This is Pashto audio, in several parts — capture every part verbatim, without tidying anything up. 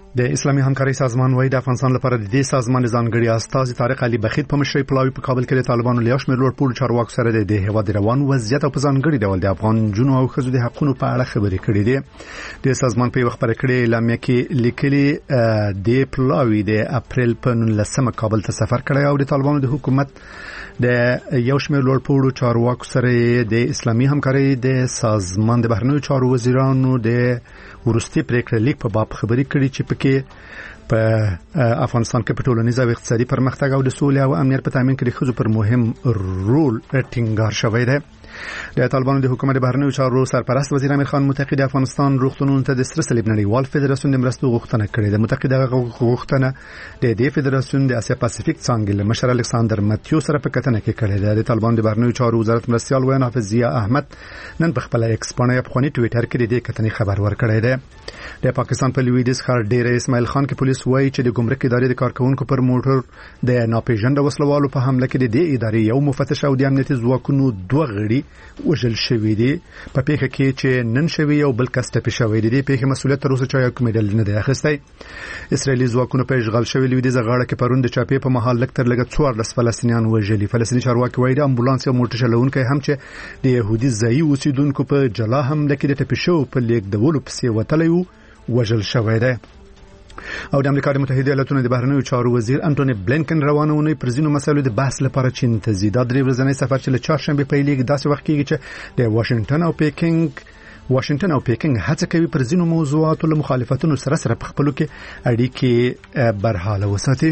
د اسلامي همکارۍ سازمان وايي د افغانستان لپاره د دې سازمان ځانګړي استازي طارق علي بخیت په مشرۍ پلاوي په کابل کې د طالبانو له شمېر لوړ پوړو چارواکو سره د هیواد روان وضعیت او په ځانګړي ډول د افغان جنو او ښځو د حقوقو په اړه خبرې کړې دي. د سازمان په وخت پر کړې اعلامیه کې لیکلي د پلاوي د اپریل په نولسمه کابل ته سفر کړی او د طالبانو د حکومت د یو شمېر لوړ پوړو چارواکو سره د اسلامي همکارۍ د سازمان د بهرنیو چارو وزیرانو د ورستي پریکړه لیک په باب خبرې کړې چې پکې په افغانستان کې په ټولنیز او اقتصادي پرمختګ او د سولې او امنیت په تامین کې د ښځو پر مهم رول ټینګار شوی دی. د طالبانو د حکومت بهرنیو چارو سرپرست وزیر امیر خان متحد افغانستان روغتونونو ته د سره صلیب نړیوال فدراسیون د مرستو غوښتنه کړې ده. متحد غوښتنه د دې فدراسیون د اسیا پاسفیک څانګې له مشر الکساندر ماتیو سره په کتنه کې کړې ده. د طالبانو د بهرنیو چارو وزارت مرستيال ویان حافظ ضیا احمد نن په خپل ایکس باندې په خونی ټوئیټر کې د دې کتنې خبر ورکړی دی. د پاکستان په لویدیځ ښار ډیر اسماعیل خان کې پولیس وایي چې د ګمرک ادارې د کارکونکو پر موټر د ناپېژانده وسلوالو په حمله کې د دې ادارې یو مفتش او د امنیتي ځواکونو دوه غړي وژل شوی دي. په پیښه کې چې نن شوی یو بل کس ټپي شوی دی. د پیښې مسؤلیت تر اوسه چا یو کوم ډول نه دی اخیستی. اسرائیلي ځواکونو په اشغال شوی لویدیځ غاړه کې پروند چاپې په محل لکتر لګ څوارلس فلسطینیان وژلي. فلسطیني چارواکي وایي د امبولانس او موټر چلوونکي هم چې د يهودي ځایي اوسیدونکو په جلا حمله کې د ټپي شو په لیکدولو پسې وتلی وژل شوی دی. او د امریکا د متحده ایالاتونو د بهرنیو چارو وزیر انټونی بلینکن روانه ونې پر ځینو مسایلو د بحث لپاره چین ته ځي. دا درې ورځنی سفر چې له چهارشنبه پیلېږي داسې وخت کېږي چې د واشنگټن او پیکینګ واشنگټن او پیکینګ هڅه کوي پر ځینو موضوعاتو له مخالفتونو سره سره په خپلو کې اړیکې برحاله وساتي.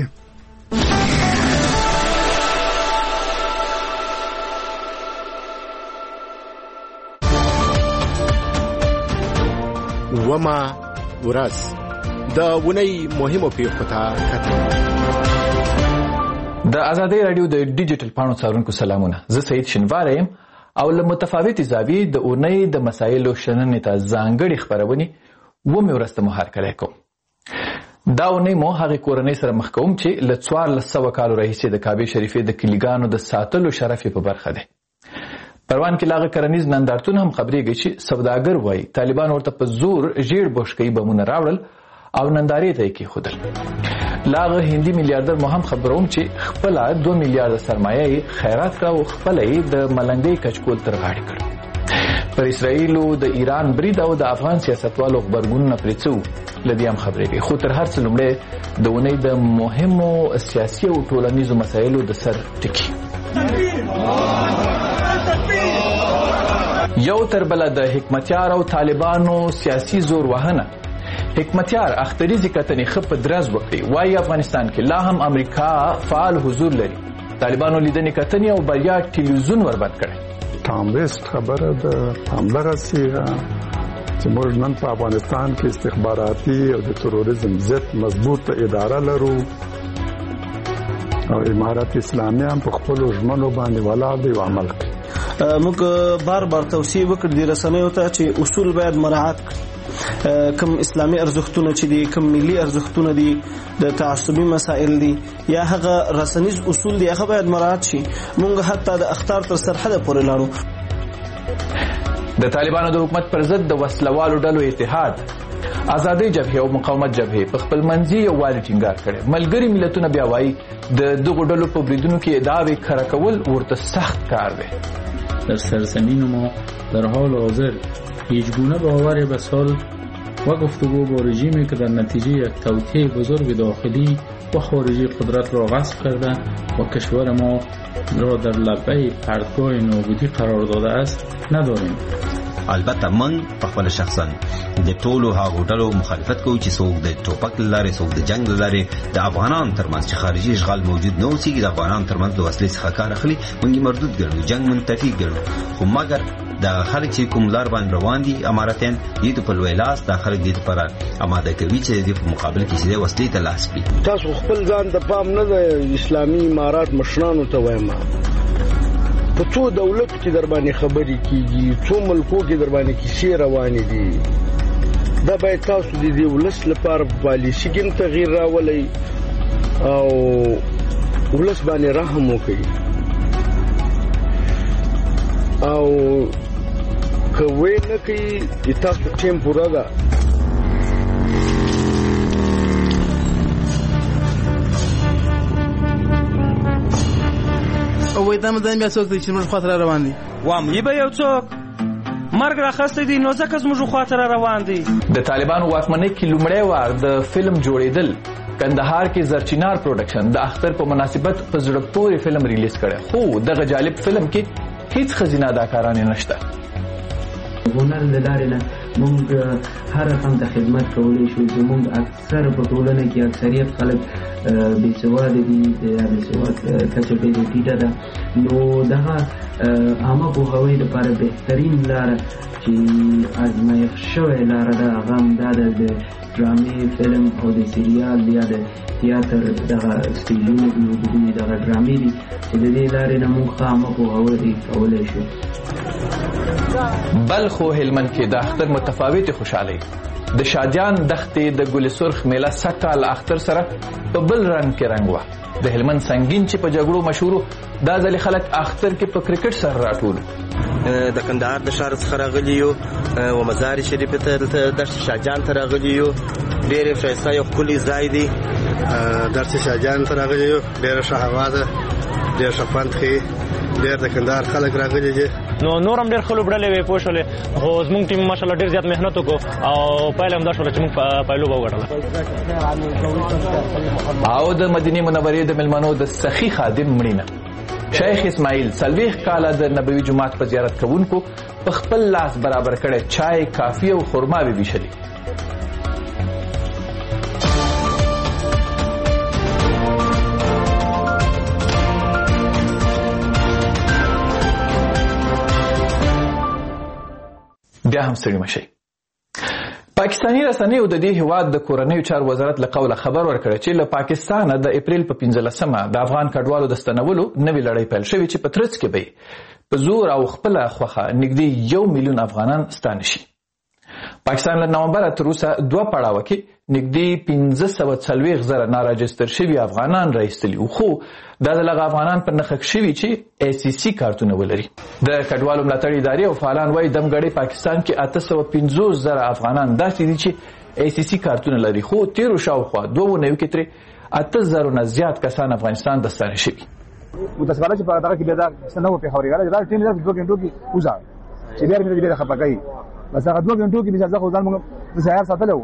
وما ورځ د ونی مهمو پیښو ته کتل. د ازادي رادیو د ډیجیټل پاڼو څارونکو سلامونه. زه سید شنوار یم او له متفاوتې زاویې د اونۍ د مسایلو شننې ته ځانګړې خبرونه ومې ورسته مو هرکلی کوم. دا اونۍ مو هغې کورنۍ سره مخ کوم چې له څوارلس سوه کالو راهیسې د کعبې شریفې د کلیګانو د ساتلو شرف یې په برخه دی. پروان کې لاغه کرنیز نندارتون هم خبرېږي چې سوداګر وایي طالبان ورته په زور ژیړ بوشکۍ بمونه راوړل او نندارې ته یې کېښودل. لاغه هندي میلیاردر مو هم خبروم چې خپله دوه میلیارده سرمایه یې خیرات کړه او خپله یې د ملنګۍ کچکول تر غاړې کړ. پر اسرائیلو د ایران برید او د افغان سیاستوالو غبرګونونه پرې څه وو له دې هم خبرېږي. خو تر هر څه لومړی د اونۍ د مهمو سیاسي او ټولنیزو مسایلو د سر ټکي. یو تر بله د حکمتیار او طالبانو سیاسي زور وهنه. حکمتیار اختریزي کتنې ښه په درز وکړي. وایي افغانستان کې لا هم امریکا فعال حضور لري. طالبانو لیدنې کتنې او بریا ټلویزیون وربند کړی. تامبست خبره ده همدغسې چې موږ نن په افغانستان کې استخباراتي او د تروریزم ضد مضبوطه اداره لرو او امارت اسلامي هم په خپلو ژمنو باندې ولاړ دی او عمل کوي. موږ بار بار توصیه وکړ د رسنیو ته چې اصول باید مراعات کړي. کم اسلامي ارزښتونه چې دي، کم ملي ارزښتونه دي، د تعصبي مسائل دي یا هغه رسنیز اصول دي، هغه باید مراعات شي. موږ حتی د اخطار تر سرحده پورې لاړو. د طالبانو د حکومت پر ضد د وسلوالو ډلو اتحاد، آزادۍ جبهې او مقاومت جبهې په خپل منځي یووالي ټینګار کړی. ملګري ملتونه بیا وایي د دغو ډلو په بریدونو کې ادعاوې کره کول ورته سخت کار دی. در سرزمین ما در حال حاضر هیچ گونه باور به سال و گفتگو با رژیمی که در نتیجه یک توطئه بزرگ داخلی و خارجی قدرت را غصب کرده و کشور ما را در لبه پرتگاه نابودی قرار داده است نداریم. البته من په خپل شخصا د ټولو هغو ډلو مخالفت کوم چې څوک د ټوپک لارې څوک د جنگ لارې د افغانانو ترمنځ چې خارجي اشغال موجود نه اوسېږي د افغانانو ترمنځ د وسلې څخه کار اخلي موږ مردود ګڼو، جنگ منتفي ګڼو. خو مګر د خلک چې کوم لار باندې روان دي اماراتیان دې په لوی لاس د خلک دې لپاره آماده کوي چې دې په مقابل کې چې وسلې ته لاس کړي. تاسو خپل ځان د پام نه د اسلامي امارات مشرانو ته وایم په څو دولت کې در باندې خبرې کیږي، څو ملکو کې در باندې کیسې روانې دي. دا باید تاسو د دې ولس لپاره پالیسي کې تغییر راولئ او ولس باندې رحم وکړئ او کوي نه کوي تاسو ټیم پورا ده. وای دا مدن بیا څوک چې موږ خاطر روان دي وام یبه یو څوک مرګ راخسته دي نو ځکه زموږ خاطر روان دي. د طالبانو واکمنۍ کې لومړی وار د فلم جوړېدل کندهار کې زرچینار پروډکشن د اختر په مناسبت په زړه پورې فلم ریلیز کړی، خو دغه جالب فلم کې هیڅ ښځینه اداکارانې نشته. هنر له لارې نه موږ هر رقم ته خدمت کولی شو. زموږ اکثر په ټولنه کې اکثریت خلک بېسواده دي یا بېسواد کچه پرې ټیټه ده، نو دغه عامه پوهاوی لپاره بهترین لاره چې ازمایښت شوې لاره ده هغه همدا ده د ډرامې، فلم او د سریال یا د تیاتر دغه سټیجونه دي، دي دغه ډرامې دي چې د دې لارې نه موږ ښه عامه پوهاوی کولی شو. بلخ او هلمند کې د اختر متفاوتې خوشحالۍ. د شادیان دښتې د ګل سرخ میله سږکال اختر سره په بل رنګ کې رنګ وه. د هلمند سنگین چې په جګړو مشهورو، دا ځلې خلک اختر کې په کرکټ سره راټول. د کندهار د ښار څخه راغلي یو و مزار شریف ته دښت شاجان ته راغلي یو، ډېر ښایسته یو ښکلی ځای دی. دښت شاجان ته راغلي یو، ډېره ښه هوا ده، ډېر ښه خوند ښیي، ډېر د کندهار خلک راغلي دي. نو نور هم ډېر ښه لوبډلې وې پوه شولې، خو زموږ ټیم ماشاءالله ډېر زیات محنت وکړو او پایله هم دا شوله چې موږ پایلوبه وګټله. او د مدینې منورې د مېلمنو د سخي خادم مړینه. شیخ اسماعیل څلوېښت کاله د نبوي جومات په زیارت کوونکو په خپل لاس برابر کړی چای، کافي او خرماوې ویشلې. بیا هم ستړي مشئ. پاکستاني رسنیو د دې هیواد د کورنیو چارو وزارت له قوله خبر ورکړی چې له پاکستانه د اپریل په پنځلسمه د افغان کډوالو د ستنولو نوې لړۍ پیل شوې چې په ترڅ کې به په زور او خپله خوښه نږدې یو میلیون افغانان ستانه شي. پاکستان له نومبره تر اوسه دوه پړاوه کې نږدې پنځه سوه څلوېښت زره ناراجستر شوي افغانان راایستلي وو، خو دا د هغه افغانان پر نښه شوي چې ای سی سی کارتونه ولري. د کډوالو ملاتړ ادارې او فعالان وایي دمګړۍ پاکستان کې اته سوه پنځوس زره افغانان داسې دي چې ای سی سی کارتونه لري، خو تیرو شاوخوا دوه اونیو کې ترې اته زرو نه زیات کسان افغانستان ته ستانه شوي. متاسفانه چې په دغه کې بیا دا څه نه و پېښوري دا ټیم دوه غنټو کې وځه چې بیا مې بیا خپه کوي، بس هغه دوه غنټو کې بیا ځکه ځان موږ د سهار ساتلو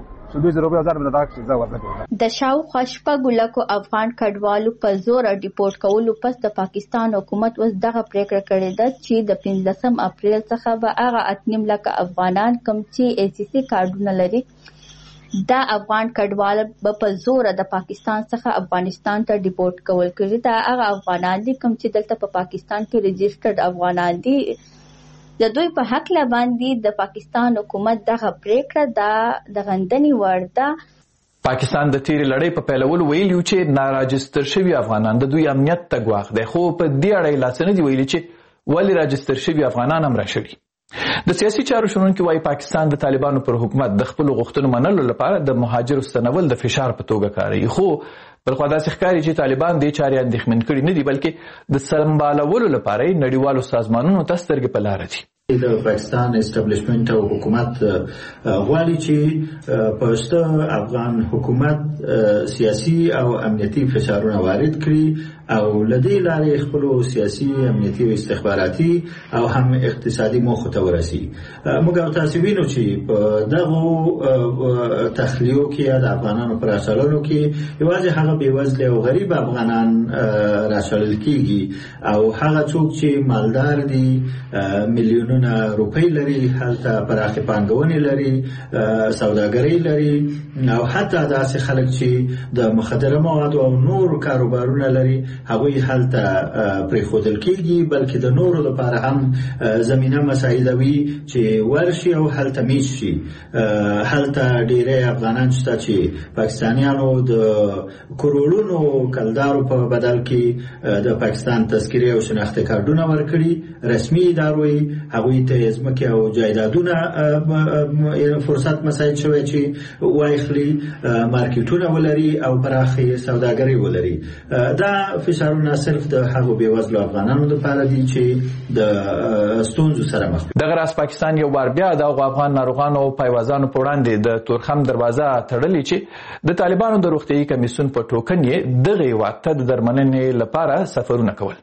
د شاوخوا شپږو لکو افغان کډوالو په زور ډیپورټ کولو پس د پاکستان حکومت اوس دغه پریکړه کړې ده چې د پنځلسم اپریل څخه به هغه اتنیم لکه افغانان کوم چې ای سی سی کارډونه لري دا افغان کډوال به په زور د پاکستان څخه افغانستان ته ډیپورټ کول کېږي. دا هغه افغانان دي کوم چې دلته په پاکستان کې رجسټرډ افغانان دي. د دوی په حق لا باندې د پاکستان حکومت دغه پریکړه د غندنې وړ ده. پاکستان د تیرې لړۍ په پیلولو ویلي چې ناراجستر شوي افغانان د دوی امنیت ته ګواښ دی، خو په دې اړه یې لا څه نه دي ویلي چې ولې راجستر شوي افغانان هم راشوي. د سیاسي چارو شنونکي وایي پاکستان د طالبانو پر حکومت د خپلو غوښتنو منلو لپاره د مهاجرو ستنول د فشار په توګه کاروي، خو بلخوا داسې ښکاري چې طالبان دې چارې اندېښمن کړي نه دي بلکې د سمبالولو لپاره یې نړیوالو سازمانونو ته سترګې په لاره دي. د پاکستان اسټابلیشمنت او حکومت غواړي چې په شته افغان حکومت سیاسي او امنیتي فشارونه وارد کړي او لدې لارې خپلو سیاسي، امنیتي او استخباراتي او هم اقتصادي موخو ته ورسي. موږ او تاسو وینو چې په دغو تخلیو کې یا د افغانانو په راچلولو کې یوازې هغه بېوزله او غریب افغانان راچلل کېږي او هغه څوک چې مالدار دي، میلیونونه روپۍ لري، هلته پراخې پانګونې لري، سوداګرۍ لري او حتی داسې خلک چې د مخدره موادو او نور کاروبارونه لري هغوی هلته پرېښودل کېږي، بلکې د نورو لپاره هم زمینه مساعده وي چې ورشي او هلته میش شي. هلته ډېری افغانان شته چې پاکستانیانو د کروڑونو کلدارو په بدل کې د پاکستان تذکرې او شناخته کارډونه ورکړي. رسمي ادارو هغوی ته ځمکې او جایدادونه فرصت مساعد شوی چې واخلي، مارکیټونه ولري او پراخې سوداګرۍ ولري. دا فشارونه صرف د هغو بېوزلو افغانانو لپاره دي چې د ستونزو سره مخ دي. دغه راز پاکستان یو بار بیا د هغو افغان ناروغانو او پایوازانو په وړاندې د تورخم دروازه تړلې چې د طالبانو د روغتیايي کمیسیون په ټوکن یې دغه هېواد ته د درملنې لپاره سفرونه کول.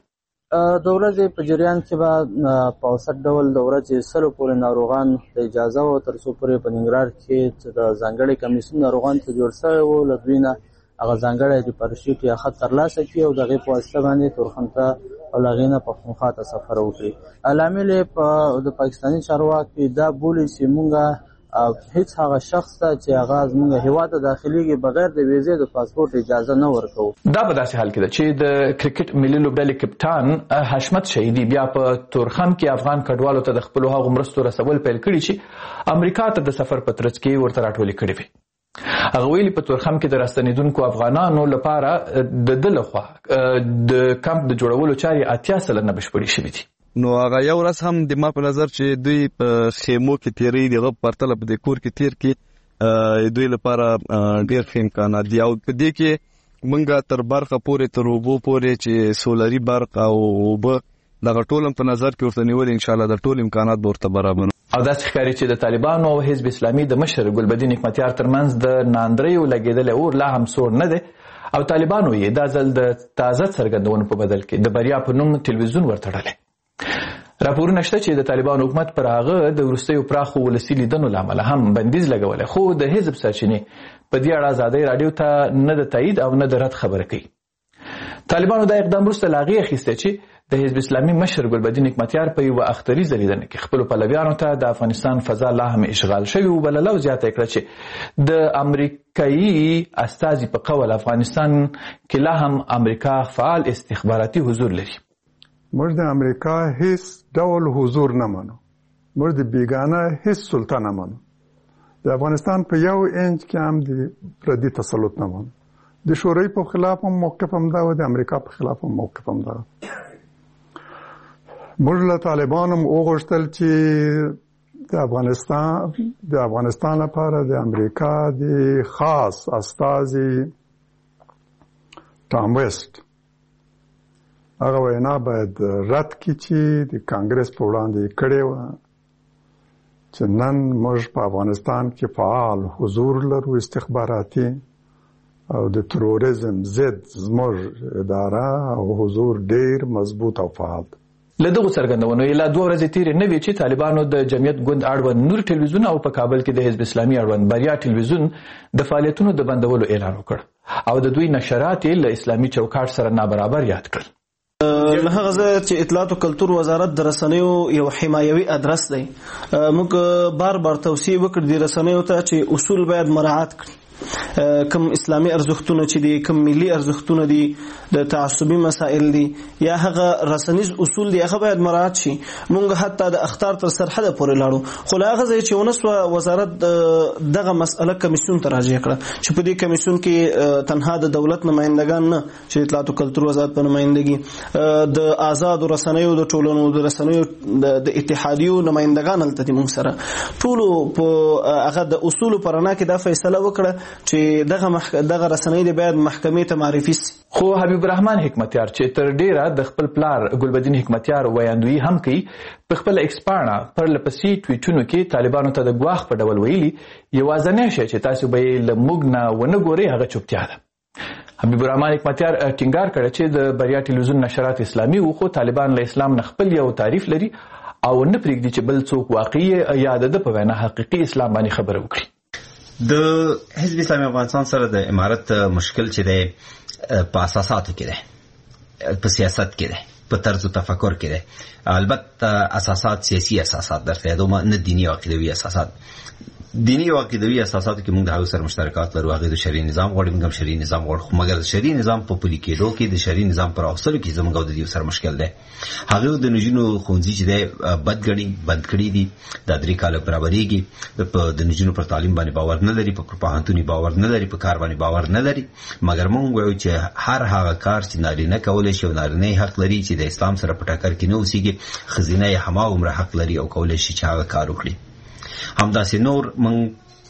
د ورځې په جریان کې به په اوسط ډول د ورځې سلو پورې ناروغان د اجازه و تر څو پورې په ننګرهار کې چې د ځانګړي کمیسیون ناروغان ته جوړ شوی و له دوی نه هغه ځانګړی ریپارشیټ یا خط ترلاسه کړي او د هغې په واسطه باندې تورخم ته او له هغې نه پښتونخوا ته سفر وکړي. لامل یې په د پاکستاني چارواکي دا بولي چې مونږ هیڅ هغه شخص ته چې هغه زموږ هیواد ته داخليږي بغیر د ویزې د پاسپورت اجازه نه ورکوو. دا په داسې حال کې ده چې د کرکټ ملي لوبډلې کپټان حشمت شهیدي بیا په تورخم کې افغان کډوالو ته د خپل هغو مرستو رسول پیل کړي چې امریکا ته د سفر په ترڅ کې ورته راټولې کړې وي. هغه ویلي په تورخم کې د راستنېدونکو افغانانو لپاره د ده لخوا د کمپ د جوړولو چارې اتیا سلنه بشپړې شوي دي. نو هغه یو ورځ هم د ما په نظر چې دوی په خیمو کې تیری دغه پرتله په د کور کې تیر کې دوی لپاره ډیر ښه امکانات دي او په دې کې مونږه تر برخه پورې تر اوبو پورې چې سولري برق او اوبه دغه ټول په نظر کې ورته نیول ان شاء الله د ټول امکانات به ورته برابر. او داسې ښکاري چې د طالبانو او حزب اسلامي د مشر ګلبدین حکمتیار ترمنځ د ناندریو لګېدلی اور لا هم سوړ نه دی او طالبانو یې دا ځل د تازه څرګندونو په بدل کې د بریا په نوم تلویزیون ورتړلی. راپورونه شته چې د طالبانو حکومت پر هغه د وروستیو پراخو ولسي لیدنو له امله هم بندیز لګولی خو د حزب سرچینې په دې اړه ازادۍ راډیو ته نه د تایید او نه د رد خبره کوي. طالبانو دا اقدام وروسته له هغې اخیستی چې د حزب اسلامي مشر ګلبدین حکمتیار په یوه اختریزه لیدنه کې خپلو پلویانو ته د افغانستان فضا لا هم اشغال شوي وبلله او زیاته یې کړه چې د امریکایي استازي په قول افغانستان کې لا هم امریکا فعال استخباراتي حضور لري. موږ د امریکا هیڅ ډول حضور نه منو. موږ د بیگانه هیڅ سلطه نه منو. د افغانستان په یو انچ کې هم د پردي تسلط نه منو. د شوروي په خلاف هم موقف هم دا و، د امریکا په خلاف هم موقف هم دا و. موږ له طالبانو هم وغوښتل چې د افغانستان د افغانستان لپاره د امریکا د خاص استازي ټام ویسټ هغه وینا باید رد کړي چې د کانګرس په وړاندې کړې وه چې نن موږ په افغانستان کې فعال حضور لرو استخباراتي او د تروریزم ضد زموږ اداره او حضور ډیر مضبوط او فعال دی. له دغو څرګندونو یې لا دوه ورځې تېرې نه وې چې طالبانو د جمعیت ګوند اړوند نور ټلویزیون او په کابل کې د حزب اسلامي اړوند بریا ټلویزیون د فعالیتونو د بندولو اعلان وکړ او د دوی نشرات یې له اسلامي چوکاټ سره نابرابر یاد کړل. له هغه ځایه چې اطلاعات او کلتور وزارت د رسنیو یو حمایوي ادرس دی، موږ بار بار توصیه وکړو د رسنیو ته چې اصول باید مراعات کړي. کم اسلامي ارزښتونه چې دي، کم ملي ارزښتونه دي، د تعصبي مسائل دي یا هغه رسنیز اصول دي، هغه باید مراعات شي. مونږ حتی د اخطار تر سرحده پورې لاړو خو له هغه ځایه چې ونسوه وزارت دغه مسئله کمیسیون ته راجع کړه چې په دې کمیسیون کې تنها د دولت نمایندګان نه چې اطلاعات او کلتور وزارت په نمایندګي د آزادو رسنیو د ټولنو د رسنیو د اتحادیو نمایندګان هلته دي مونږ سره ټولو په هغه د اصولو په رڼا کې دا فیصله وکړه چې دغه مح... دغه رسنۍ دی باید محکمې ته معرفي سي. خو حبیب الرحمن حکمتیار چې تر ډیره د خپل پلار ګلبدین حکمتیار ویاندویي هم کوي، په خپل ایکس پاڼه پر لپسې ټویټونو کې طالبانو ته د ګواښ په ډول ویلي یوازینی شی چې تاسو به یې له موږ نه ونه ګورئ هغه چوپتیا ده. حبیب الرحمن حکمتیار ټینګار کړی چې د بریا ټلویزیون نشرات اسلامي وو خو طالبان له اسلام نه خپل یو تعریف لري او نه پرېږدي چې بل څوک واقعي یا د ده په وینا حقیقي اسلام باندې خبره وکړي. د حزب اسلامي افغانستان سره د امارت مشکل چې دی په اساساتو کې دی، په سیاست کې دی، په طرز تفکر کې دی. البته اساسات سیاسي اساسات درته یادوم، نه دینی او عقیدوي اساسات. دینی او عقیدوي اساساتو کې موږ د هغو سره مشترکات لرو، هغې د شرعي نظام غواړي، موږ هم شرعي نظام غواړو، خو مګر د شرعي نظام په پلي کېدو کې د شرعي نظام پر راوستلو کې زموږ او د دې سره مشکل دی. هغوی د نجونو ښوونځي چې دی بد ګڼي، بند کړي دي، دا درې کاله برابرېږي، د نجونو پر تعلیم باندې باور نه لري، په پوهنتون باور نه لري، په کار باندې باور نه لري. مګر موږ وایو چې هر هغه کار چې نارینه کولی شي او نارینه حق لري چې د اسلام سره په ټکر کې نه اوسېږي، ښځینه یې هماغومره حق لري او کولی شي چې هغه کار وکړي. همداسې نور موږ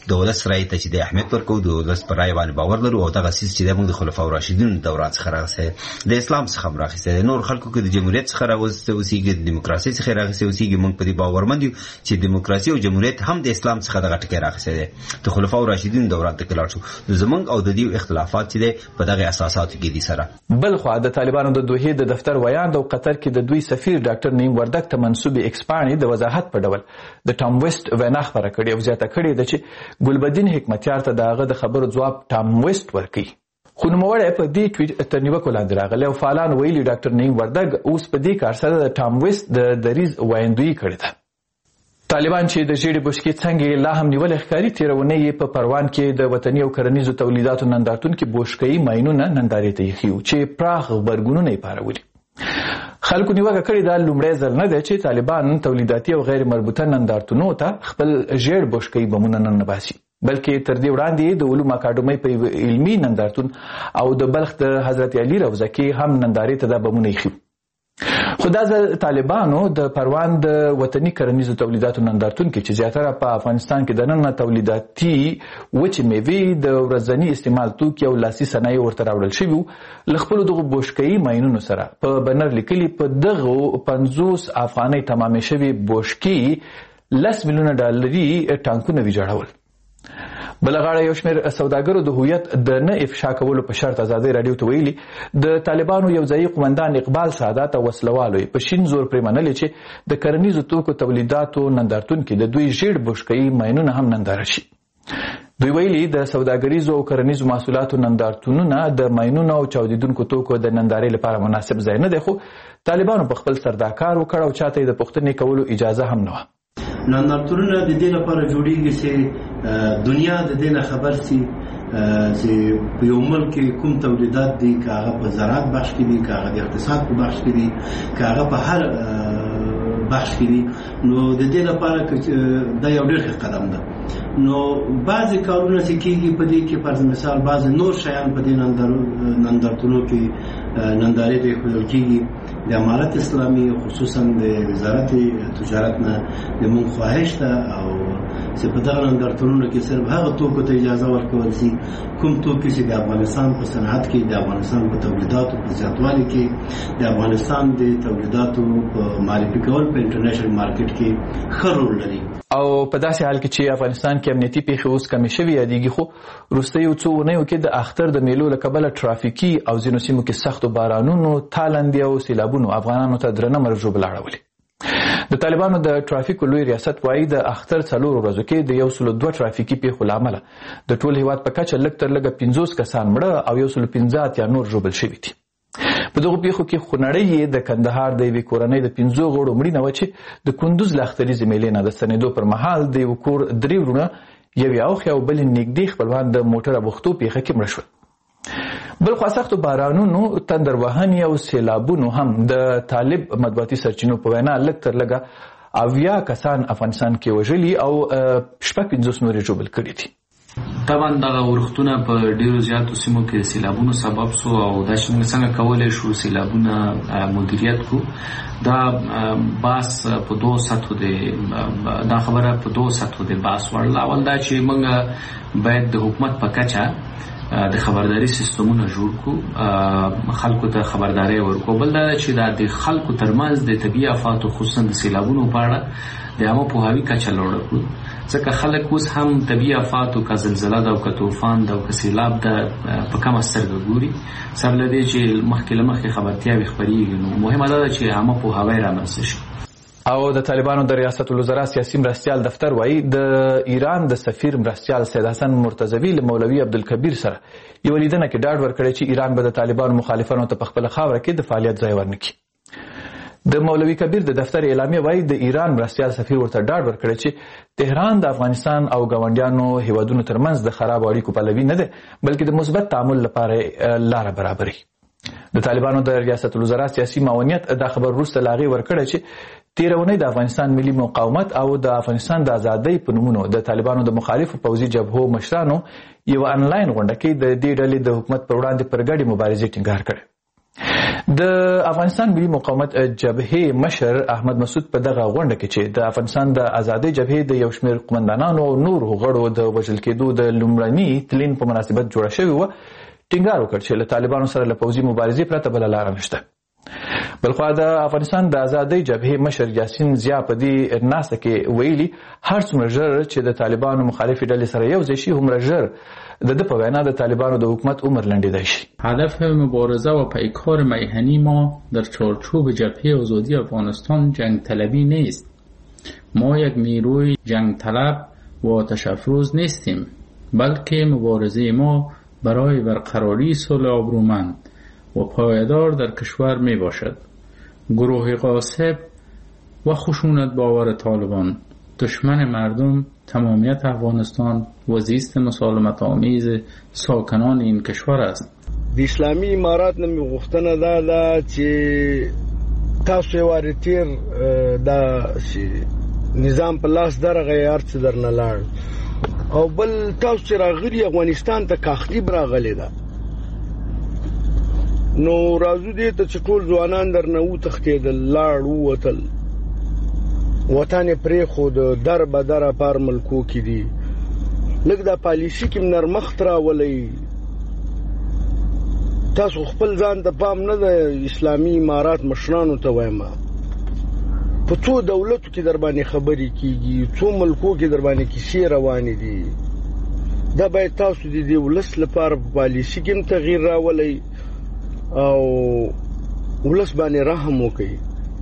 د ولس رای ته چې د اهمیت ورکو، د ولس پر رای باندې باور لرو، او دغه سیس چې موږ د خلفاء راشدین دوران څخه راغسته، د اسلام څخه راغسته، نور خلکو کې د جمهوریت څخه راغسته اوسېږي، د دیموکراسي څخه راغسته اوسېږي. موږ په دې باورمند یو چې دیموکراسي او جمهوریت هم د اسلام څخه دغه ټکی راغسته دي. د خلفاء راشدین دوران ته کلاړ شو، زمونږ او د دې اختلافات چې په دغه اساساتو کې دي سره. بل خو د طالبانو د دوحې د دفتر ویاند او قطر کې د دوی سفیر ډاکټر نعیم وردګ ته منسوب ایکسپانی د وضاحت په ډول د ټام ویسټ وینا خبره کړې او زیاته کړې ده چې ګلبدین حکمتیار ته دغه د خبرو جواب ټام ویسټ ورکړي. خو نوموړی په دې ټویټ تر نیوکو لاندې راغلی او فعالان ویلي ډاکټر نعیم وردګ اوس په دې کار سره د ټام ویسټ د دریځ وایندویي کړې ده. طالبان چې د ژیړې بشکې څنګه لا هم نیولې ښکاري، تېره اونۍ یې په پروان کې د وطني او کرنیزو تولیداتو نندارتون کې بوشکایي ماینونه نندارې ته ایښي وو چې پراخ غبرګونونه یې پارولي. خلکو نیوکه کړې ده لومړی ځل نه دی چې طالبان تولیداتي او غیر مربوطه نندارتونو ته خپل ژیړ بشکایي بمونه ننباسي، بلکې تر دې وړاندې د علوم اکاډمۍ په علمي نندارتون او د بلخ د حضرت علي روضه کې هم نندارې ته دا بمونه ایښي. خو دا ځل طالبانو د پروان د وطني کرنیزو تولیداتو نندارتون کې چې زیاتره په افغانستان کې دننه تولیداتي وچې میوې د ورځني استعمال توکي او لاسي صنایع ورته راوړل شوي وو، له خپلو دغو بوشکایي ماینونو سره په بنر لیکلي په دغو پنځوس افغانۍ تمامې شوي بوشکې لس میلیونه ډالري ټانکونه ویجاړول. بل غاړه یو شمېر سوداګرو د هویت د نه افشا کولو په شرط ازادۍ راډیو ته ویلي د طالبانو یو ځایي قومندان اقبال سعادت او وسلوالو په شین زور پرې منلې چې د کرنیزو توکو تولیداتو نندارتون کې د دوی ژیړ بشکایي ماینونه هم ننداره شي. دوی ویلي د سوداګریزو او کرنیزو محصولاتو نندارتونونه د ماینونو او چاودیدونکو توکو د نندارې لپاره مناسب ځای نه دی، خو طالبانو په خپل سر دا کار وکړ او چاته یې د پوښتنې کولو اجازه هم نه وه. نندارتونونه د دې لپاره جوړیږي چې دنیا د دې نه خبر سي چې په یو ملک کې کوم تولیدات دي، که هغه په زراعت بخش کې دي، که هغه د اقتصاد په بخش کې دي، که هغه په هر بخش کې دي. نو د دې لپاره دا یو ډېر ښه قدم ده. نو بعضې کارونه چې کېږي په دې کې فرض مثال بعضې نور شیان په دې نندارتونو کې نندارې ته ایښودل کېږي. د امارت اسلامي خصوصا د وزارت تجارت نه د مونږ خواهش ده او چې په دغه نندارتونونو کې صرف هغه توکو ته اجازه ورکول شي کوم توکي چې د افغانستان په صنعت کې، د افغانستان په تولیداتو په زیاتوالي کې، د افغانستان د تولیداتو په معرفي کول په انټرنیشنل مارکیټ کې ښه رول لري. او په داسې حال کې چې افغانستان کې امنیتي پیښې اوس کمې شوي یادېږي، خو وروستیو څو اونیو کې د اختر د میلو له کبله ټرافیکي او ځینو سیمو کې سختو بارانونو، تالندې او سیلابونو افغانانو ته درنه مرګ ژوبله اړولې. د طالبانو د ټرافیکو لوی ریاست وایي د اختر څلورو ورځو کې د یو سلو دوه ټرافیکي پیښو له امله د ټول هیواد په کچه لږ تر لږه پنځوس کسان مړه او یو سلو پنځه اتیا نور ژوبل شوي دي. په دغو پیښو کې خونړۍ یې د کندهار د یوې کورنۍ د پنځو غړو مړینه وه چې د کندوز له اختریزې میلې نه د ستنېدو پر مهال د یو کور درې وروڼه، یو یې اوښی او بل یې نږدې خپلوان د موټر ابوختو پیښه کې مړه شول. بل خوا سختو بارانونو، تندر وهنې او سیلابونو هم د طالب مطبوعاتي سرچینو په وینا لږ تر لږه اویا کسان افغانستان کې وژلي او شپږ پنځوس نور یې ژوبل کړي دي. طبعا دغه ورښتونه په ډیرو زیاتو سیمو کې د سیلابونو سبب سو او دا چې موږ څنګه کولی شو سیلابونه مدیریت کو، دا باس په دوه سطحو دی، دا خبره په دوه سطحو دی باس وړل. اول دا چې موږ باید د حکومت په کچه د خبرداري سیستمونه جوړ کو، خلکو ته خبرداري ورکو. بل دا چې دا د خلکو ترمنځ د طبیعي آفاتو خصوصا د سیلابونو په اړه د عامه پوهاوي کچه لوړه کړو، ځکه خلک اوس هم طبیعي آفاتو که زلزله ده او که طوفان ده او که سیلاب ده په کمه سترګه ګوري، سبب له دې چې مخکې له مخکې خبرتیاوې خپرېږي. نو مهمه دا ده چې عامه پوهاوی رامنځته شي. او د طالبانو د ریاست الوزرا سیاسي مرستیال دفتر وایي د ایران د سفیر مرستیال سید حسن مرتضوي له مولوي عبدالکبیر سره یو لیدنه کې ډاډ ورکړی چې ایران به د طالبانو مخالفانو ته په خپله خاوره کې د فعالیت ځای ورنکړي. د مولوي کبیر د دفتر اعلامیه وایي د ایران مرستیال سفیر ورته ډاډ ورکړی چې تهران د افغانستان او ګاونډیانو هیوادونو ترمنځ د خرابو اړیکو پلوي نه دی، بلکې د مثبت تعامل لپاره لاره برابري. د طالبانو د ریاست الوزرا سیاسي معاونیت دا خبر وروسته له هغې ورکړی چې تېره اونۍ د افغانستان ملي مقاومت او د افغانستان د ازادۍ په نومونو د طالبانو د مخالفو پوځي جبهو مشرانو یوه انلاین غونډه کې د دې ډلې د حکومت پر وړاندې پر ګډې مبارزې ټینګار کړی. د افغانستان ملي مقاومت جبهې مشر احمد مسعود په دغه غونډه کې چې د افغانستان د ازادۍ جبهې د یو شمېر قومندانانو او نورو غړو د وژل کېدو د لومړني تلین په مناسبت جوړه شوې وه ټینګار وکړ چې له طالبانو سره له پوځي مبارزې پرته بله لاره نشته. بلخوا د افغانستان د ازادۍ جبهې مشر یاسین ضیا په دې ناسته کې ویلي هر څومره ژر چې د طالبانو مخالفې ډلې سره یو ځای شي هومره ژر د ده په وینا د طالبانو د حکومت عمر لنډېدی شي. هدف مبارزه و پیکار میهنی ما در چارچوب جبهه آزادی افغانستان جنگ طلبی نیست. ما یک نیروی جنگ طلب و آتش افروز نیستیم، بلکه مبارزه ما برای برقراری صلح آبرومند و پایدار در کشور می باشد. گروه غاصب و خشونت باور طالبان دشمن مردم، تمامیت افغانستان و زیست مسالمت آمیز ساکنان این کشور است. د اسلامي امارات نه مې غوښتنه دا ده چې تاسو یې وارې تېر دا نظام په لاس درغی هر څه درنه لاړ، او بل تاسو چې راغلي افغانستان ته کاخلیب راغلی ده، نو راځو دې ته چې ټول ځوانان درنه وتښتېدل، لاړ ووتل، وطن یې پرېښود، در به دره پار ملکو کې دي. لږ دا پالیسي کې نرمښت راولئ. تاسو خپل ځان ته پام نه د اسلامي امارات مشرانو ته وایم، په څو دولتو کې در باندې خبرې کېږي، څو ملکو کې در باندې کیسې روانې دي. دا باید تاسو د دې ولس لپاره په پالیسي کې هم تغییر راولئ او ولس باندې رحم وکړئ،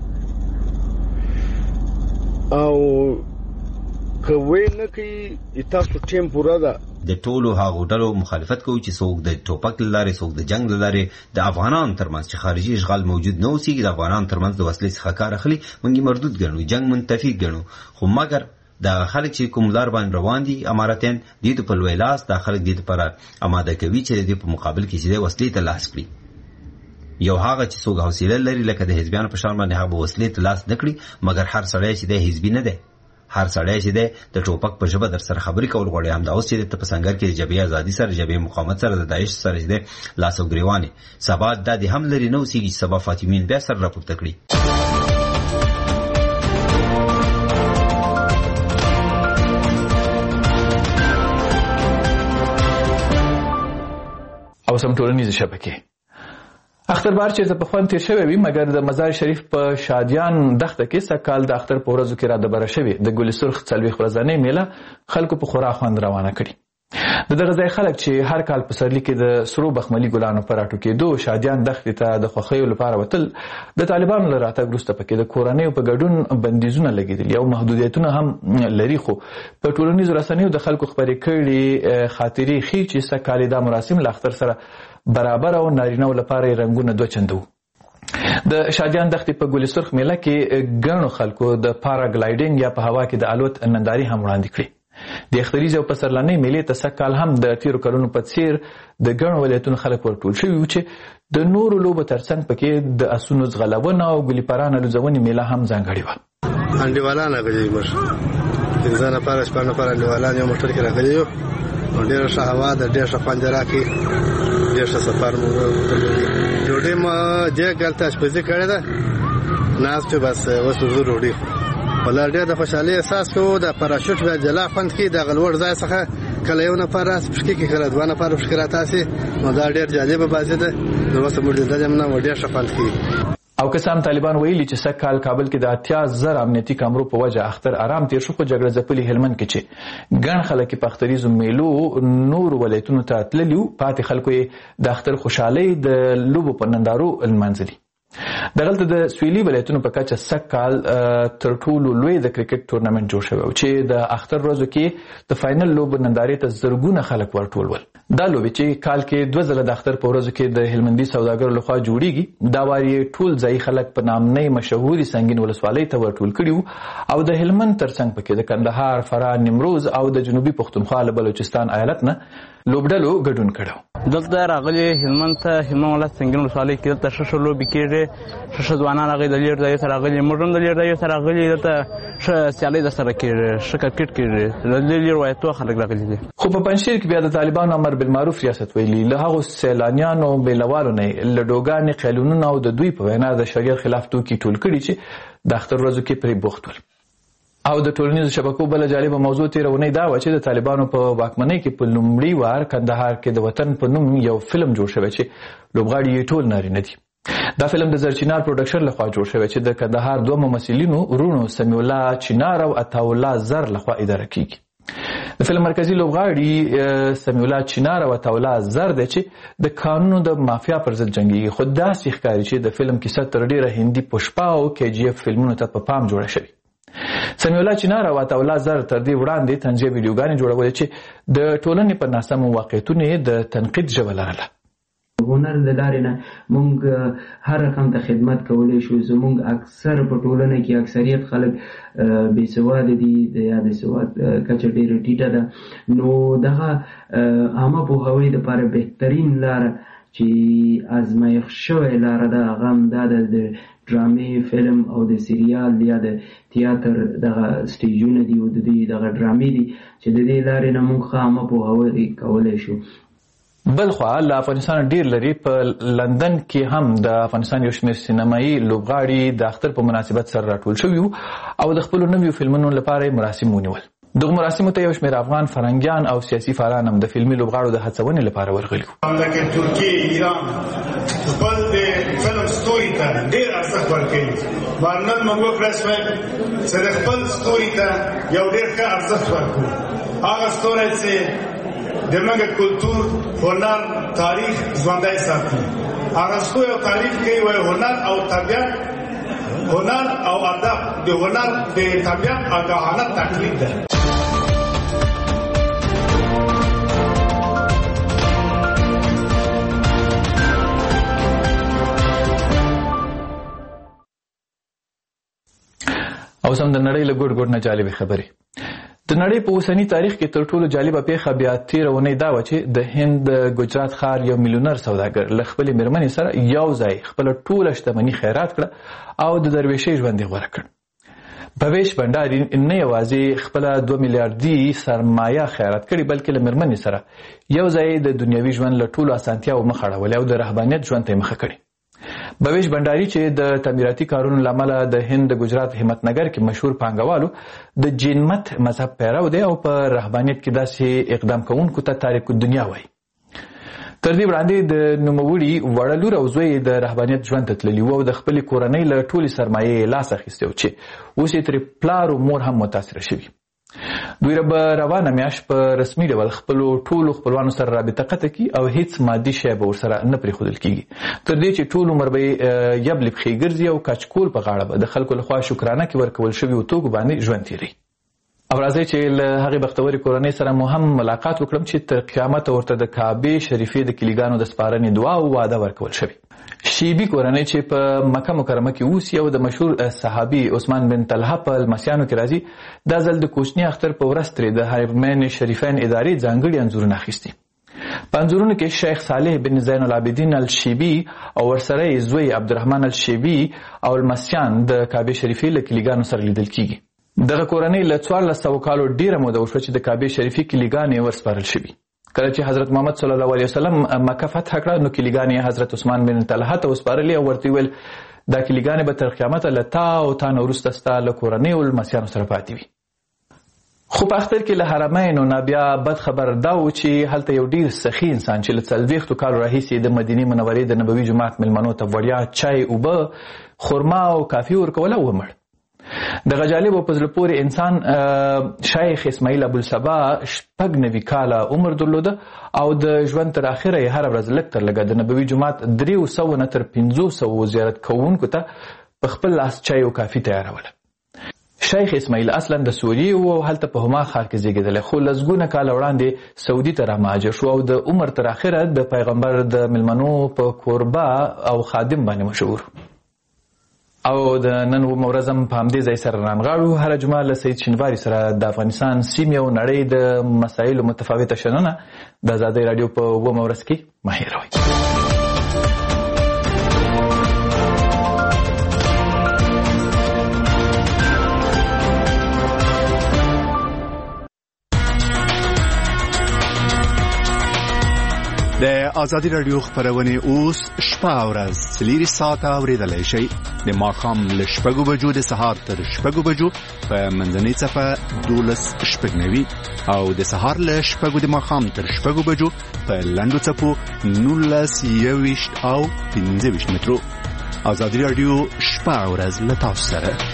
او که وی نه کوي تاسو ټیم پوره ده. د ټولو هغو ډلو مخالفت کوي چې څوک د ټوپک له لارې څوک د جنگ له لارې د افغانانو ترمنځ چې خارجي اشغال موجود نه اوسېږي، د افغانانو ترمنځ د وسلې څخه کار اخلي، موږ یې مردود ګڼو، جنگ منتفي ګڼو. خو مګر دا خلک چې کوم لار باندې روان دي اماراتیان، دې ته په لوی لاس دا خلک دې لپاره اماده کوي چې دې په مقابل کې چې د وسلې ته لاس کړي. یو هغه چې څوک حوصله لري لکه د حزبیانو په شان باندې هغه وسلې ته لاس نه کړي، مګر هر سړی چې د حزبي نه دی، هر سړی چې د ټوپک په ژبه در سره خبرې کول غواړي، همدا اوس چې د په سنگر کې د جبهې ازادي سره، جبهې مقاومت سره، د داعش سره چې د لاس او ګریوانې سبا دا د هم لري نه اوسېږي چې سبا فاطمین بیا سر راپورته کړي. او سم ټولنیزې شبکې اختربار چې په خوان تیر شوی وي، مګر د مزار شریف په شادیان دښته کې سکهال د اختر په ورځو کې را دبره شوی د ګل سرخ څلوېښت ورځنۍ میله خلکو په خورا خوند روانه کړي. د دغه ځای خلک چې هر کال په پسرلي کې د سرو بخملي ګلانو په راټوکېدو شادیان دښتې ته د خوښیو لپاره وتل، د طالبانو له راتګ وروسته پکې د کورنیو په ګډون بندیزونه لګېدلي او محدودیتونه هم لري. خو په ټولنیزو رسنیو د خلکو خپرې کړي خاطرې ښیي چې سږکال دا مراسم له اختر سره برابر او نارینه‌و لپاره رنګونه دوه چنده وو. د شادیان دښتې په ګل سرخ میله کې ګڼو خلکو د پاراګلایډینګ یا په هوا کې د الوت نندارې هم وړاندې کړې. د اختریزې او پسرلنۍ میلې ته سږکال هم د تیرو کلونو په څیر د ګڼو ولایتونو خلک ورټول شوي وو چې د نورو لوبو ترڅنګ پکې د اسونو ځغلونه او ګلي پرانه لوځونې میله هم ځانګړې وه. انډیوالان راغلي موږ پنځه نفره شپږ نفره انډیوالان یو موټر کې راغلي یو، ډېره ښه هوا ده، ډېر ښه خوند یې راکړي، ډېر ښه سفر مو وکړی. ډوډۍ مو دې کال ته اشپزي کړې ده، ناست یو، بس اوس وځو ډوډۍ خورو. ولا ډېر د خوشحالۍ احساس کوو. د پاراشوټ بیا جلا خوند کوي، دغه لوړ ځای څخه کله یو نفر راسي پښکې کې، کله دوه نفره پښکې راتاسي، نو دا ډېر جالبه بازي ده. نو اوس موږ لیدلې یم نه، ډېر ښه خوند کوي. او که هم طالبان ویلي چې سږکال کابل کې د اتیا زره امنیتي کامرو په وجه اختر آرام تیر شو، خو جګړه ځپلي هلمند کې چې ګڼ خلک په اختریزو میلو نورو ولایتونو ته تللي وو، پاتې خلکو یې د اختر خوشحالۍ د لوبو په نندارو لمانځلي. دغلته د سویلي ولایتونو په کچه سږکال تر ټولو لوی د کرکټ تورنمنټ جوړ شوی و چې د اختر ورځو کې د فاینل لوبو نندارې ته زرګونه خلک ورټول ول. دا لوبې چې کال کې دوه ځله د اختر په ورځو کې د هلمندي سوداګرو لخوا جوړیږي، دا وار یې ټول ځایي خلک په نامنۍ مشهوري سنګین ولسوالۍ ته ورټول کړي وو، او د هلمند ترڅنګ پکې د کندهار، فراه، نیمروز او د جنوبي پښتونخوا له بلوچستان ایالت نه لوبډلو ګډون کړو. دلته راغلي هلمند ته هلمند ولایت سنګین ولسوالۍ کې دلته ښه ښه لوبې کېږي ښه ښه ځوانان راغلي د لېر ځایو ته راغلي موږ هم د لېر ځایو ته راغلي دلته ښه سیالۍ درسره کېږي ښه کرکټ کېږي د لېر ولایتو خلک راغلي دي. خو په پنجشیر کې بیا د طالبانو امر بالمعروف ریاست ویلي له هغو سیلانیانو بېلوالو نه له ډوګانې قانونونه او د دوی په وینا د شریعت خلاف توکي ټول کړي چې د اختر ورځو کې پرې بوخت ول. او د ټولنیزو شبکو بله جالبه موضوع تېرونۍ دا وه چې د طالبانو په واکمنۍ کې په لومړي وار کندهار کې د وطن په نوم یو فلم جوړ شوی چې لوبغاړي یې ټول نارینه دي. دا فلم د زرچینار پروډکشن لخوا جوړ شوی چې د کندهار دوه ممثلینو ورونو سمیع الله چینار او عطاالله زر لخوا اداره کیږي. د فلم مرکزی لوبغاړي سمیع الله چینار او عطاالله زر دی چې د قانونو د مافیا پر ضد جنګیږي. خو داسې ښکاري چې د فلم کیسه تر ډېره هندي پشپا او کې جی اف فلمونو ته په پام جوړه شوې. سمیع الله چینار او عطاالله زر تر دې وړاندې طنزیه ویډیوګانې جوړولې چې د ټولنې په ناسمو واقعیتونو یې د تنقید ژبه لرله. هنر د لارې نه موږ هر رقم ته خدمت کولی شو. زموږ اکثر په ټولنه کې اکثریت خلک بې سواده دي یا د سواد کچه ډېره ټیټه ده. نو دغه عامه پوهاوي دپاره بهترین لاره چې ازمایښت شوې لاره ده هغه همدا ده د ډرامې فلم او د سریال یا د تیاتر دغه سټیجونه دي او د دې دغه ډرامې دي چې د دې لارې نه موږ ښه عامه پوهاوی کولی شو. بل خوا له افغانستان ډیر لري په لندن کې هم د افغانستان یو شمېر سینمایي لوبغاړي د اختر په مناسبت سره راټول شوي او د خپلو نویو فلمونو لپاره یې مراسم ونیول. دغه مراسمو ته یو شمېر افغان فرهنګیان او سیاسي فعالان هم د فلمي لوبغاړو د هڅونې لپاره ورغلي وو. لکه ترکیه، ایران خپل د فلم ستوري ته ډېر ارزښت ورکوي. نن موږ وکړی شوی چې د خپل ستوري ته یو ډېر ښه ارزښت ورکړو. هغه ستوری چې د موږ کلتور، هنر، تاریخ ژوندی ساتي. ارسطو یو تعریف کوي وایي هنر او طبیعت هنر او ادب د هنر د طبیعت آگاهانه تقلید ده. او سم د نړۍ له ګوټ ګوټ نه جالبې خبرې. د نړۍ په اوسني تاریخ کې تر ټولو جالبه پیښه بیا تېره اونۍ دا وه چې د هند د ګجرات ښار یو میلیونر سوداګر له خپلې مېرمنې سره یو ځای خپله ټوله شتمني خیرات کړه او د درویشۍ ژوند یې غوره کړ. بویش بنډاري نه یوازې خپله دوه میلیاردي سرمایه خیرات کړې بلکې له مېرمنې سره یو ځای د دنیوي ژوند له ټولو اسانتیاوو مخ اړولې او د رهبانیت ژوند ته یې مخه کړې. بویش بنډاري چې د تعمیراتي کارونو له امله د هند د ګجرات همت نګر کې مشهور پانګوالو د جین مت مذهب پیرو دی او په رهبانیت کې داسې اقدام کوونکو ته تاریک الدنیا وایي. تر دې وړاندې د نوموړي وړه لور او زوی د رهبانیت ژوند ته تللي وو او د خپلې کورنۍ له ټولې سرمایې یې لاس اخیستی و چې اوس یې ترې پلار او مور هم متاثره شوي. دوی به روانه میاشت په رسمي ډول خپلو ټولو خپلوانو سره رابطه قطع کړي او هیڅ مادي شی به ورسره نه پرېښودل کېږي تر دې چې ټول عمر به یې یبلې پښې ګرځي او کچکول په غاړه به د خلکو لخوا شکرانه کې ورکول شویو توکو باندې ژوند تېروي. او راځئ چې له هغې بختورې کورنۍ سره مو هم ملاقات وکړم چې تر قیامته ورته د کعبې شریفې د کلیګانو د سپارنې دعا او وعده ورکول شوې. شیبي کورنۍ چې په مکه مکرمه کې اوسي او د مشهور صحابي عثمان بن طلحه په لمسیانو کې راځي دا ځل د کوچني اختر په ورځ ترې د حرمین شریفین ادارې ځانګړي انځورونه اخیستي. په انځورونو کې شیخ صالح بن زین العابدین الشیبي او ورسره یې زوی عبدالرحمن الشیبي او لمسیان د کعبې شریفې له کلیګانو سره لیدل کیږي. دغه کورنۍ له څوارلس سوه کالو ډېره موده وشوه چې د کعبې شریفې کلیګانې ورسپارل شوي. کله چې حضرت محمد صلی الله علیه وسلم مکه فتح کړه نو کلیګانې حضرت عثمان بن طلحه ته وسپارلې او ورته ویل دا کلیګانې به تر قیامته له تا او تا نه وروسته ستا له کورنۍ او لمسیانو سره پاتې وي. خو په اختر کې له حرمینو نه بیا بد خبر دا و چې هلته یو ډېر سخي انسان چې له څلوېښتو کالو راهیسې د مدینې منورې د نبوي جومات مېلمنو ته وړیا چای، اوبه، خرما او کافي ورکوله ومړ. دغه جالب او په زړه پورې انسان شیخ اسماعیل ابوالصبا شپږ نوي کاله عمر درلوده او د ژوند تر اخره یې هره ورځ لږ تر لږه د نبوي جومات دریو سوو نه تر پنځو سوو زیارت کوونکو ته په خپل لاس چای او کافي تیاروله. شیخ اسماعیل اصلا د سوریې و او هلته په هما ښار کې زیږېدلی خو لسګونه کاله وړاندې سعودي ته رامهاجر شو او د عمر تر اخره د پیغمبر د مېلمنو په کوربه او خادم باندې مشهور. او د نن و مورزم په همدې ځای سره رانغاړو. هره جمعه له سید شینواري سره د افغانستان سیمې او نړۍ د مسایلو متفاوته شننه د ازادۍ راډیو په و مورز کې مه هېروئ. د ازادي راډیو خبرونه اوس شپه او ورځ څلور ساعته اورېدلای شئ. د ماښام له شپږو بجو د سهار تر شپږو بجو په منځنۍ څپه دولس شپږ نوي او د سهار له شپږو د ماښام تر شپږو بجو په لنډو څپو نولس یوویشت او پنځه ویشت مترو. ازادي راډیو شپه او ورځ له تاسو سره.